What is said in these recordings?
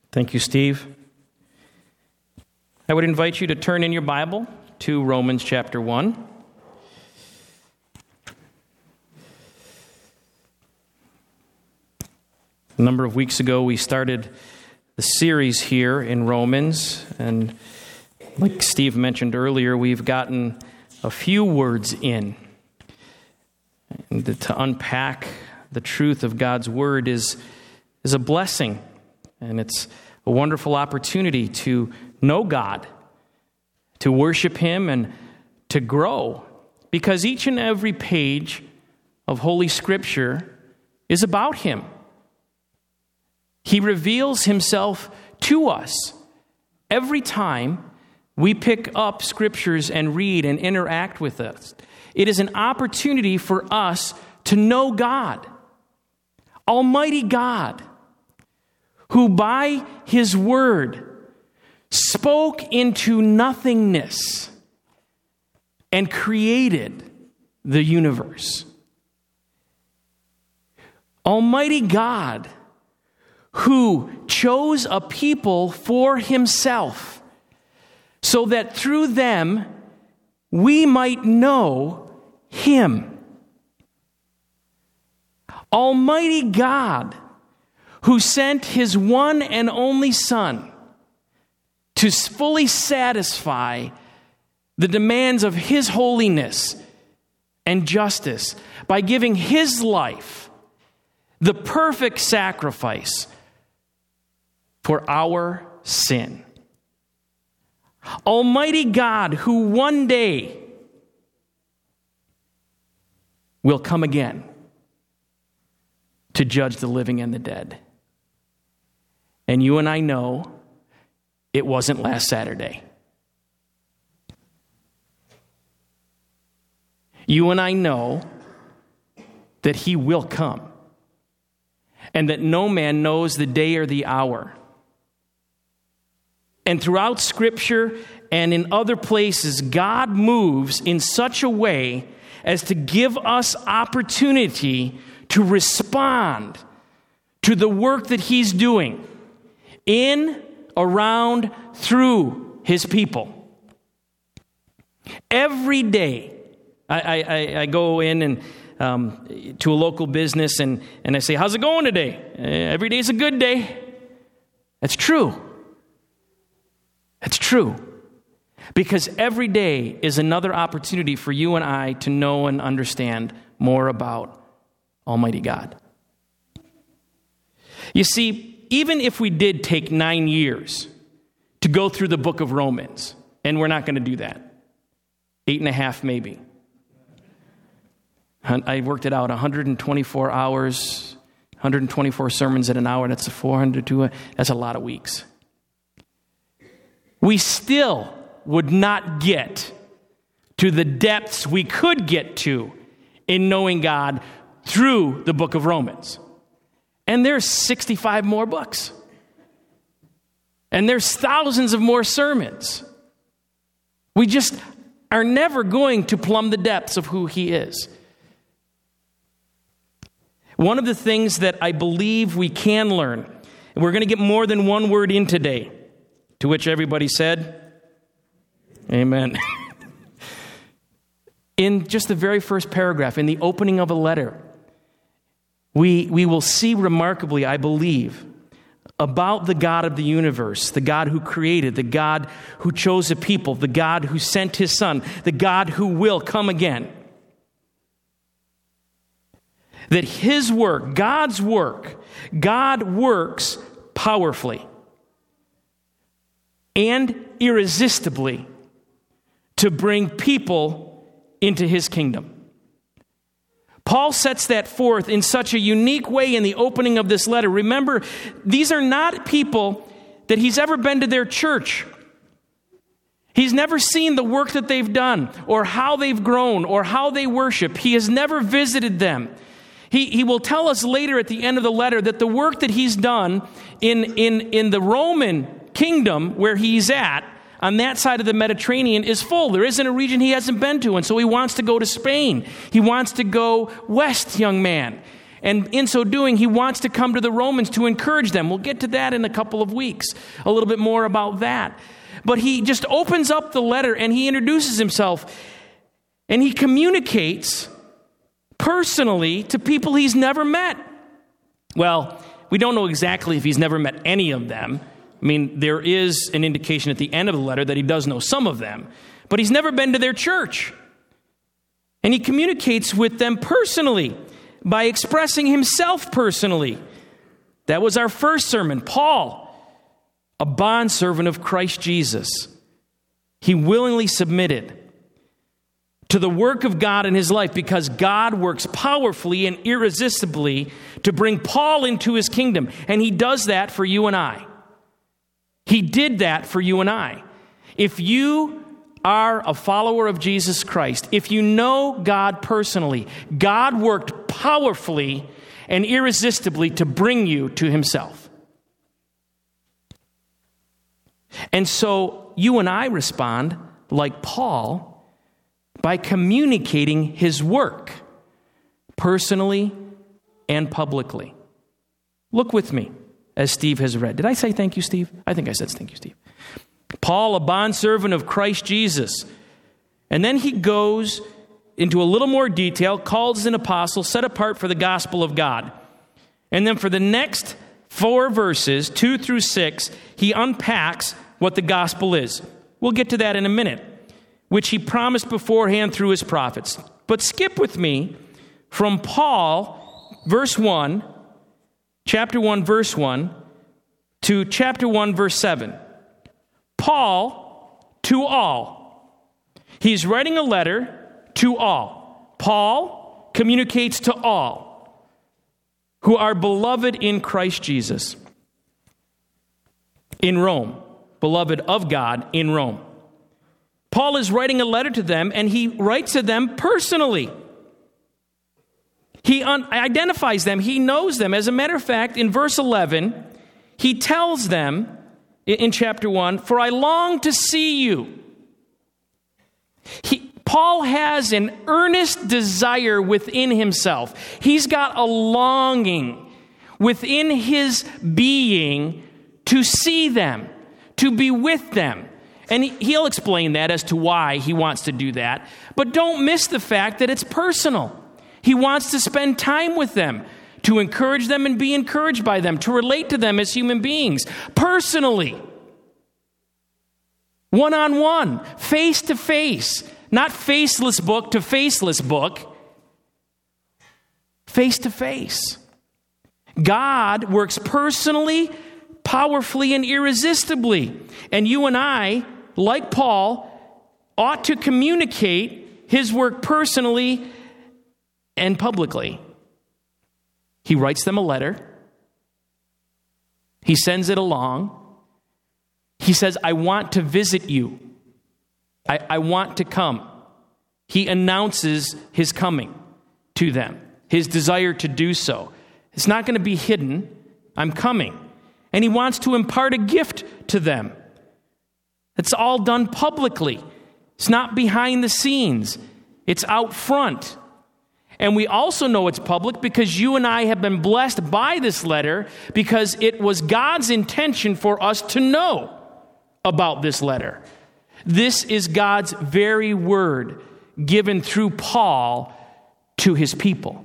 Thank you, Steve. I would invite you to turn in your Bible to Romans chapter 1. A number of weeks ago, we started the series here in Romans, and like Steve mentioned earlier, we've gotten a few words in. And to unpack the truth of God's Word is a blessing, and it's a wonderful opportunity to know God, to worship Him, and to grow, because each and every page of Holy Scripture is about Him. He reveals Himself to us every time we pick up Scriptures and read and interact with us. It is an opportunity for us to know God, Almighty God, who by His Word spoke into nothingness and created the universe. Almighty God, who chose a people for Himself, so that through them we might know Him. Almighty God, who sent His one and only Son to fully satisfy the demands of His holiness and justice by giving His life, the perfect sacrifice for our sin. Almighty God, who one day will come again to judge the living and the dead. And you and I know it wasn't last Saturday. You and I know that He will come, and that no man knows the day or the hour. And throughout Scripture and in other places, God moves in such a way as to give us opportunity to respond to the work that He's doing in, around, through His people. Every day, I go in and to a local business and I say, "How's it going today?" Every day's a good day. That's true. That's true. Because every day is another opportunity for you and I to know and understand more about Almighty God. You see, even if we did take 9 years to go through the book of Romans, and we're not going to do that, 8.5 maybe. I worked it out, 124 hours, 124 sermons at an hour, that's 400 that's a lot of weeks. We still would not get to the depths we could get to in knowing God through the book of Romans. And there's 65 more books. And there's thousands of more sermons. We just are never going to plumb the depths of who He is. One of the things that I believe we can learn, and we're going to get more than one word in today, to which everybody said, amen. In just the very first paragraph, in the opening of a letter, we will see remarkably, I believe, about the God of the universe, the God who created, the God who chose a people, the God who sent His Son, the God who will come again. That His work, God's work, God works powerfully and irresistibly to bring people into His kingdom. Paul sets that forth in such a unique way in the opening of this letter. Remember, these are not people that he's ever been to their church. He's never seen the work that they've done or how they've grown or how they worship. He has never visited them. He will tell us later at the end of the letter that the work that he's done in the Roman kingdom where he's at, on that side of the Mediterranean, is full. There isn't a region he hasn't been to, and so he wants to go to Spain. He wants to go west, young man. And in so doing, he wants to come to the Romans to encourage them. We'll get to that in a couple of weeks, a little bit more about that. But he just opens up the letter and he introduces himself and he communicates personally to people he's never met. Well, we don't know exactly if he's never met any of them. I mean, there is an indication at the end of the letter that he does know some of them, but he's never been to their church. And he communicates with them personally by expressing himself personally. That was our first sermon. Paul, a bondservant of Christ Jesus. He willingly submitted to the work of God in his life because God works powerfully and irresistibly to bring Paul into his kingdom. And he does that for you and I. He did that for you and I. If you are a follower of Jesus Christ, if you know God personally, God worked powerfully and irresistibly to bring you to himself. And so you and I respond like Paul by communicating his work personally and publicly. Look with me as Steve has read. Did I say thank you, Steve? I think I said thank you, Steve. Paul, a bondservant of Christ Jesus. And then he goes into a little more detail, called as an apostle, set apart for the gospel of God. And then for the next 4 verses, 2 through 6, he unpacks what the gospel is. We'll get to that in a minute, which he promised beforehand through his prophets. But skip with me from Paul, verse 1, chapter 1, verse 1, to chapter 1, verse 7. Paul, to all. He's writing a letter to all. Paul communicates to all who are beloved in Christ Jesus in Rome, beloved of God in Rome. Paul is writing a letter to them, and he writes to them personally. He identifies them. He knows them. As a matter of fact, in verse 11, he tells them in chapter 1, "For I long to see you." Paul has an earnest desire within himself. He's got a longing within his being to see them, to be with them. And he'll explain that as to why he wants to do that. But don't miss the fact that it's personal. He wants to spend time with them, to encourage them and be encouraged by them, to relate to them as human beings, personally. One-on-one, face-to-face. Not faceless book to faceless book. Face-to-face. God works personally, powerfully, and irresistibly. And you and I, like Paul, ought to communicate his work personally and publicly. He writes them a letter. He sends it along. He says, "I want to visit you. I want to come." He announces his coming to them, his desire to do so. It's not going to be hidden. I'm coming. And he wants to impart a gift to them. It's all done publicly. It's not behind the scenes. It's out front. And we also know it's public because you and I have been blessed by this letter because it was God's intention for us to know about this letter. This is God's very word given through Paul to his people.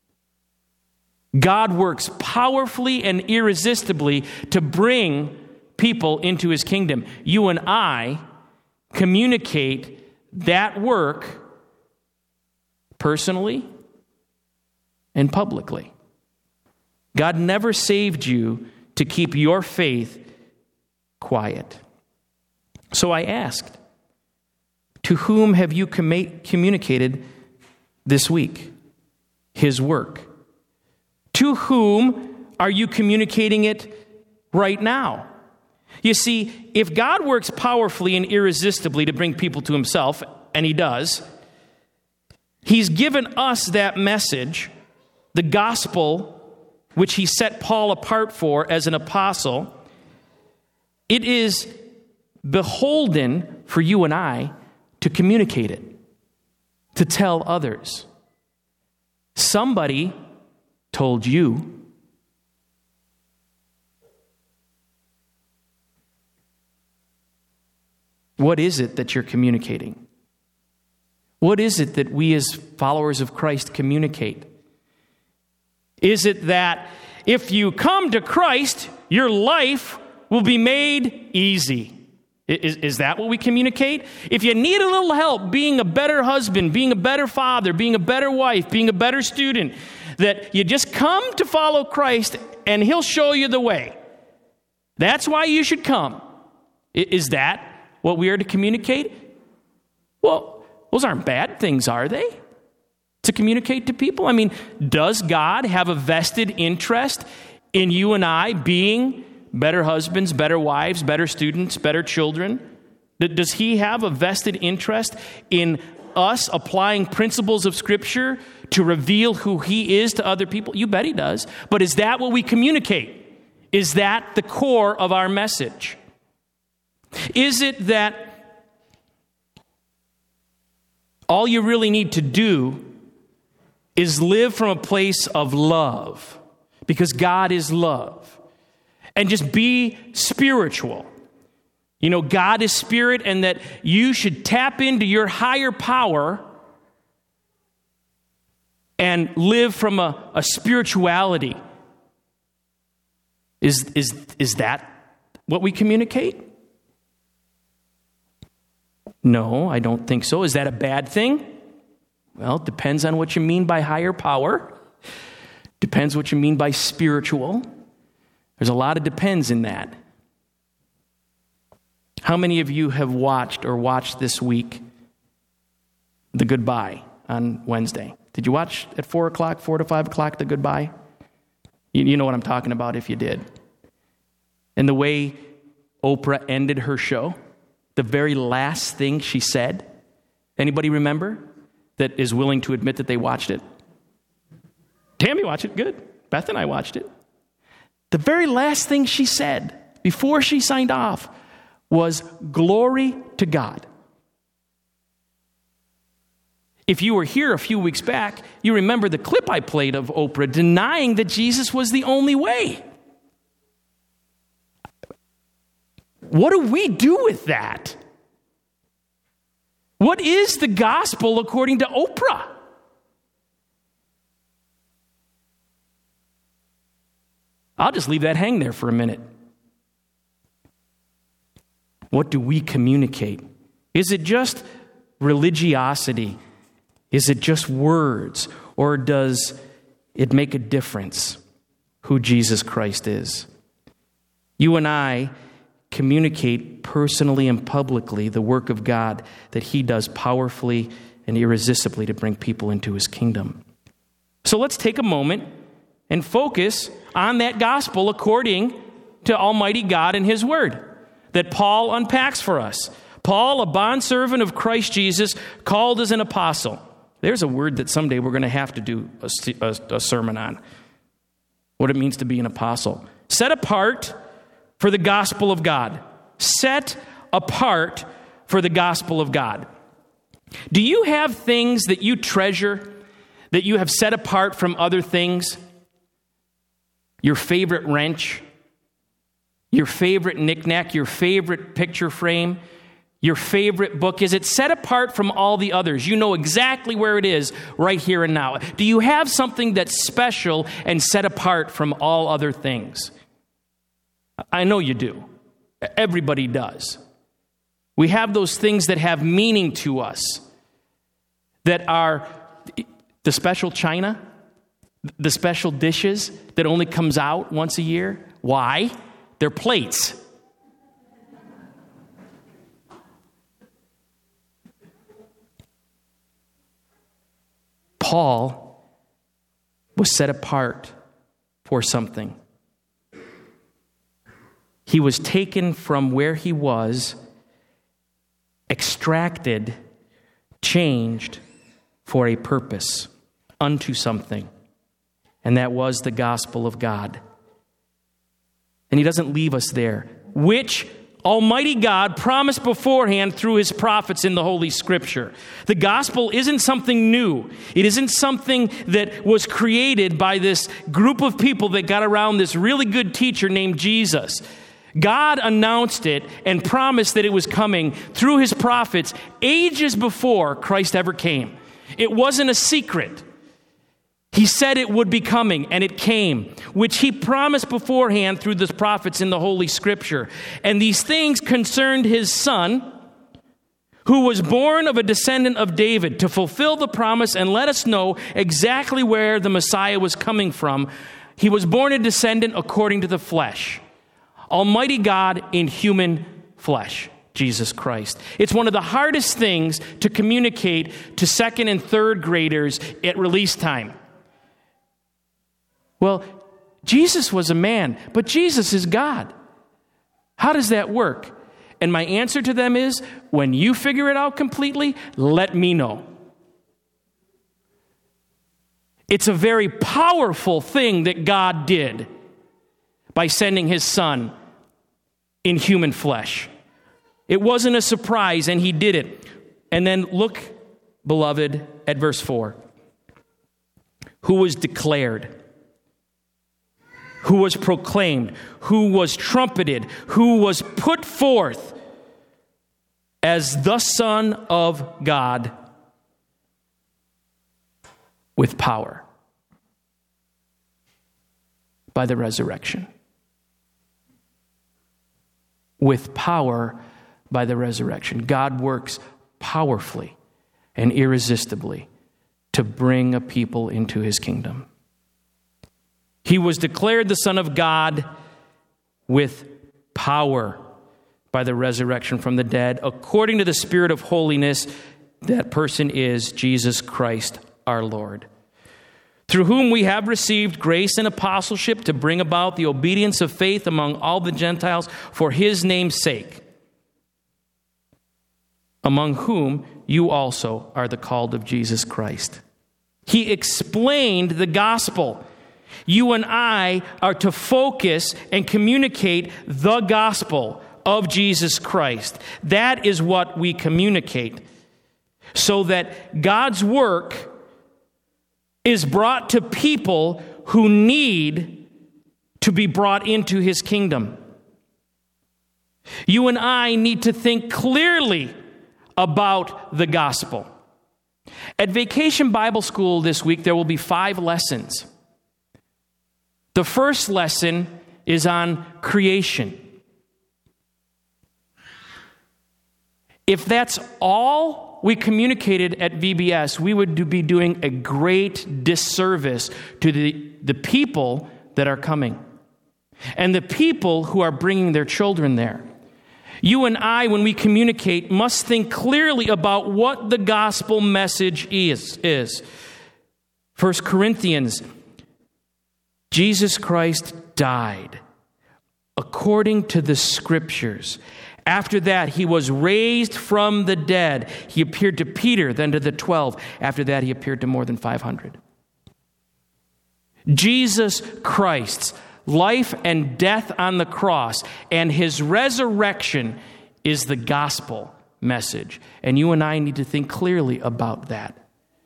God works powerfully and irresistibly to bring people into his kingdom. You and I communicate that work personally and publicly. God never saved you to keep your faith quiet. So I asked, to whom have you communicated this week his work? To whom are you communicating it right now? You see, if God works powerfully and irresistibly to bring people to himself, and he does, he's given us that message, the gospel, which he set Paul apart for as an apostle. It is beholden for you and I to communicate it, to tell others. Somebody told you. What is it that you're communicating? What is it that we as followers of Christ communicate? Is it that if you come to Christ, your life will be made easy? Is that what we communicate? If you need a little help being a better husband, being a better father, being a better wife, being a better student, that you just come to follow Christ and He'll show you the way. That's why you should come. Is that what we are to communicate? Well, those aren't bad things, are they? To communicate to people? I mean, does God have a vested interest in you and I being better husbands, better wives, better students, better children? Does He have a vested interest in us applying principles of Scripture to reveal who He is to other people? You bet He does. But is that what we communicate? Is that the core of our message? Is it that all you really need to do is live from a place of love, because God is love, and just be spiritual? You know, God is spirit, and that you should tap into your higher power and live from a spirituality. Is that what we communicate? No, I don't think so. Is that a bad thing? Well, it depends on what you mean by higher power. Depends what you mean by spiritual. There's a lot of depends in that. How many of you have watched this week The Goodbye on Wednesday? Did you watch at 4 to 5 o'clock The Goodbye? You know what I'm talking about if you did. And the way Oprah ended her show, the very last thing she said. Anybody remember that is willing to admit that they watched it? Tammy watched it. Good. Beth and I watched it. The very last thing she said before she signed off was, "Glory to God." If you were here a few weeks back, you remember the clip I played of Oprah denying that Jesus was the only way. What do we do with that? What is the gospel according to Oprah? I'll just leave that hang there for a minute. What do we communicate? Is it just religiosity? Is it just words? Or does it make a difference who Jesus Christ is? You and I communicate personally and publicly the work of God that He does powerfully and irresistibly to bring people into His kingdom. So let's take a moment and focus on that gospel according to Almighty God and His Word that Paul unpacks for us. Paul, a bondservant of Christ Jesus, called as an apostle. There's a word that someday we're going to have to do a sermon on. What it means to be an apostle. Set apart for the gospel of God. Set apart for the gospel of God. Do you have things that you treasure that you have set apart from other things? Your favorite wrench, your favorite knickknack, your favorite picture frame, your favorite book. Is it set apart from all the others? You know exactly where it is right here and now. Do you have something that's special and set apart from all other things? I know you do. Everybody does. We have those things that have meaning to us, that are the special china, the special dishes that only comes out once a year. Why? They're plates. Paul was set apart for something. He was taken from where he was, extracted, changed for a purpose, unto something. And that was the gospel of God. And He doesn't leave us there, which Almighty God promised beforehand through his prophets in the Holy Scripture. The gospel isn't something new. It isn't something that was created by this group of people that got around this really good teacher named Jesus. God announced it and promised that it was coming through his prophets ages before Christ ever came. It wasn't a secret. He said it would be coming, and it came, which he promised beforehand through the prophets in the Holy Scripture. And these things concerned his Son, who was born of a descendant of David, to fulfill the promise and let us know exactly where the Messiah was coming from. He was born a descendant according to the flesh. Almighty God in human flesh, Jesus Christ. It's one of the hardest things to communicate to second and third graders at release time. Well, Jesus was a man, but Jesus is God. How does that work? And my answer to them is, when you figure it out completely, let me know. It's a very powerful thing that God did by sending his Son in human flesh. It wasn't a surprise, and he did it. And then look, beloved, at verse 4. Who was declared, who was proclaimed, who was trumpeted, who was put forth as the Son of God with power by the resurrection. With power by the resurrection. God works powerfully and irresistibly to bring a people into his kingdom. He was declared the Son of God with power by the resurrection from the dead, according to the Spirit of holiness. That person is Jesus Christ our Lord, through whom we have received grace and apostleship to bring about the obedience of faith among all the Gentiles for his name's sake, among whom you also are the called of Jesus Christ. He explained the gospel. You and I are to focus and communicate the gospel of Jesus Christ. That is what we communicate, so that God's work is brought to people who need to be brought into his kingdom. You and I need to think clearly about the gospel. At Vacation Bible School this week, there will be 5 lessons. The first lesson is on creation. If that's all we communicated at VBS, we would be doing a great disservice to the people that are coming and the people who are bringing their children there. You and I, when we communicate, must think clearly about what the gospel message is. 1 Corinthians, Jesus Christ died according to the Scriptures. After that, he was raised from the dead. He appeared to Peter, then to the 12. After that, he appeared to more than 500. Jesus Christ's life and death on the cross and his resurrection is the gospel message. And you and I need to think clearly about that.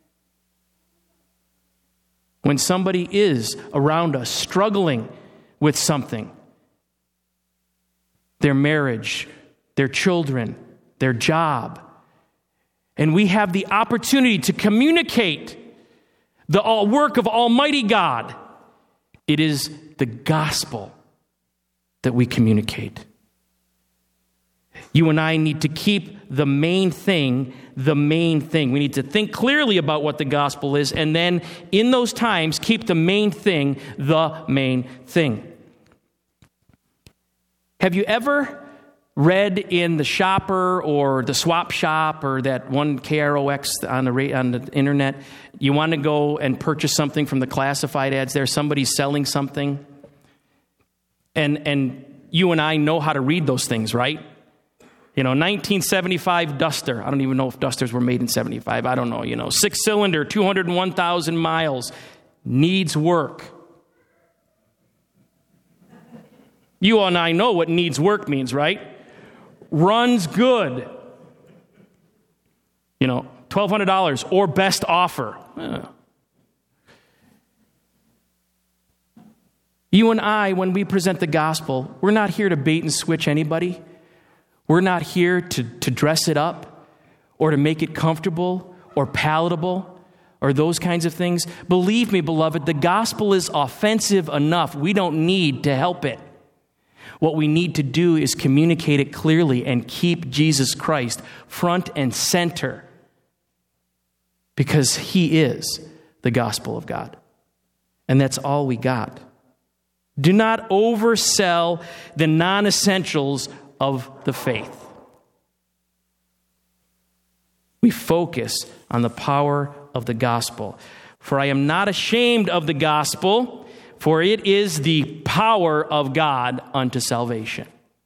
When somebody is around us struggling with something, their marriage, their children, their job, and we have the opportunity to communicate the work of Almighty God, it is the gospel that we communicate. You and I need to keep the main thing the main thing. We need to think clearly about what the gospel is, and then in those times, keep the main thing the main thing. Have you ever read in the Shopper or the Swap Shop or that one KROX on the internet, you want to go and purchase something from the classified ads there, somebody's selling something, and you and I know how to read those things, right? 1975 Duster. I don't even know if Dusters were made in 75. I don't know, 6-cylinder, 201,000 miles, needs work. You and I know what needs work means, right? runs good. $1,200 or best offer. You and I, when we present the gospel, we're not here to bait and switch anybody. We're not here to dress it up or to make it comfortable or palatable or those kinds of things. Believe me, beloved, the gospel is offensive enough. We don't need to help it. What we need to do is communicate it clearly and keep Jesus Christ front and center, because he is the gospel of God. And that's all we got. Do not oversell the non-essentials of the faith. We focus on the power of the gospel. For I am not ashamed of the gospel, for it is the power of God unto salvation.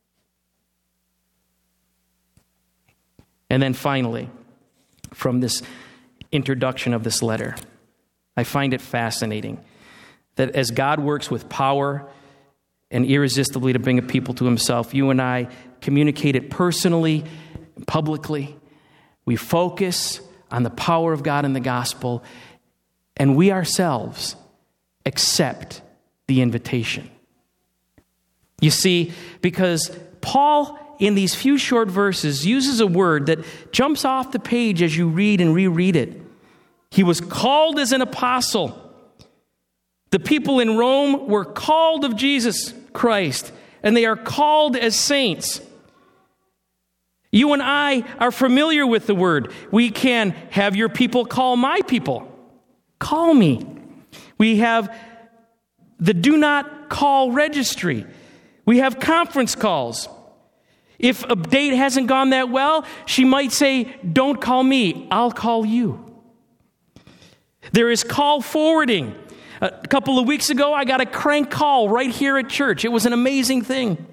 And then finally, from this introduction of this letter, I find it fascinating that as God works with power and irresistibly to bring a people to himself, you and I communicate it personally, publicly. We focus on the power of God in the gospel, and we ourselves accept the invitation. You see, because Paul, in these few short verses, uses a word that jumps off the page as you read and reread it. He was called as an apostle. The people in Rome were called of Jesus Christ, and they are called as saints. You and I are familiar with the word. We can have your people call my people. Call me. We have the do not call registry. We have conference calls. If a date hasn't gone that well, she might say, don't call me, I'll call you. There is call forwarding. A couple of weeks ago, I got a crank call right here at church. It was an amazing thing.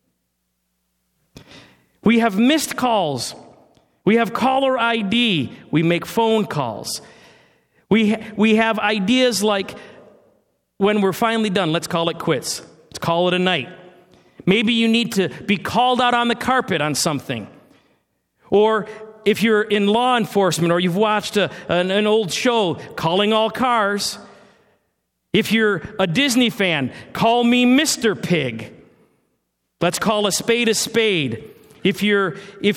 We have missed calls. We have caller ID. We make phone calls. We have ideas like, when we're finally done, let's call it quits. Let's call it a night. Maybe you need to be called out on the carpet on something. Or if you're in law enforcement or you've watched an old show, Calling All Cars. If you're a Disney fan, call me Mr. Pig. Let's call a spade a spade. If you're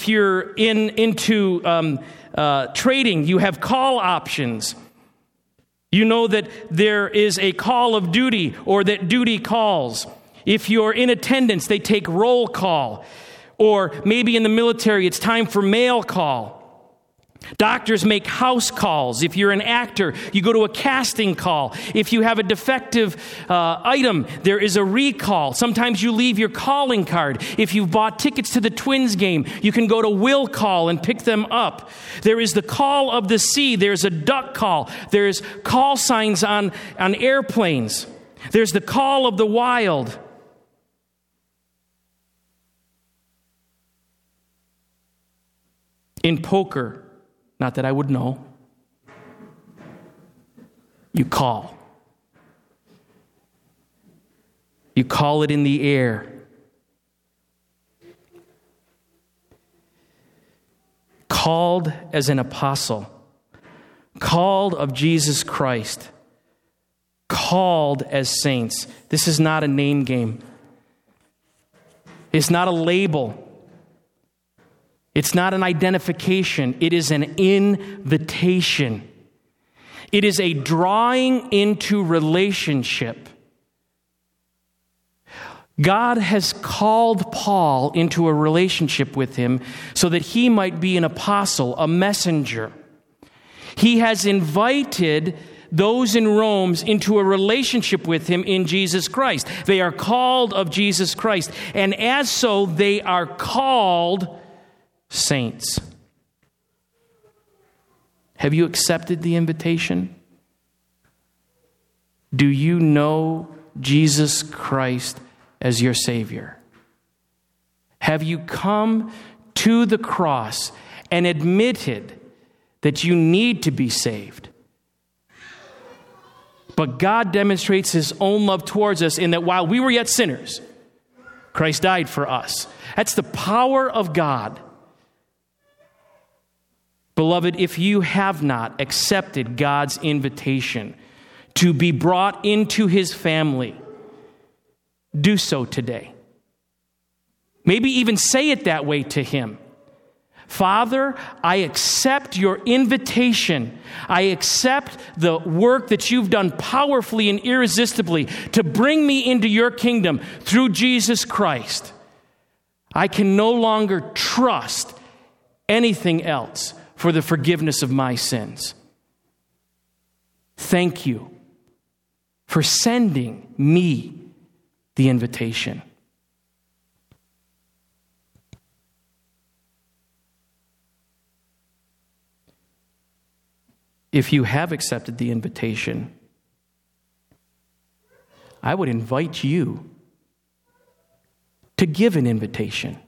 into trading, you have call options. You know that there is a call of duty or that duty calls. If you're in attendance, they take roll call. Or maybe in the military, it's time for mail call. Doctors make house calls. If you're an actor, you go to a casting call. If you have a defective item, there is a recall. Sometimes you leave your calling card. If you've bought tickets to the Twins game, you can go to will call and pick them up. There is the call of the sea. There's a duck call. There's call signs on airplanes. There's the call of the wild. In poker, not that I would know, you call. You call it in the air. Called as an apostle. Called of Jesus Christ. Called as saints. This is not a name game. It's not a label. It's not an identification. It is an invitation. It is a drawing into relationship. God has called Paul into a relationship with him so that he might be an apostle, a messenger. He has invited those in Rome into a relationship with him in Jesus Christ. They are called of Jesus Christ. And as so, they are called saints. Have you accepted the invitation? Do you know Jesus Christ as your Savior? Have you come to the cross and admitted that you need to be saved? But God demonstrates his own love towards us in that while we were yet sinners, Christ died for us. That's the power of God. Beloved, if you have not accepted God's invitation to be brought into his family, do so today. Maybe even say it that way to him. Father, I accept your invitation. I accept the work that you've done powerfully and irresistibly to bring me into your kingdom through Jesus Christ. I can no longer trust anything else for the forgiveness of my sins. Thank you for sending me the invitation. If you have accepted the invitation, I would invite you to give an invitation,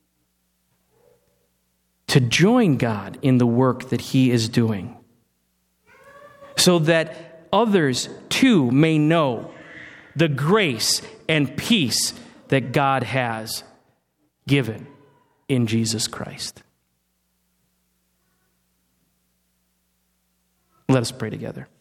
to join God in the work that he is doing, so that others too may know the grace and peace that God has given in Jesus Christ. Let us pray together.